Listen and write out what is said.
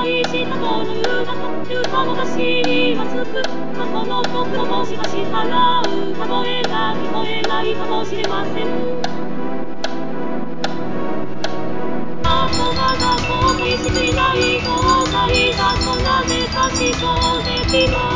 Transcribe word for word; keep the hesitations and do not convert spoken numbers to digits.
愛したとの言うなと言うかも私にはつく過去の僕をもしかしたら声が聞こえないかもしれません。あとまだ後悔していない後悔だとなぜかしそうできない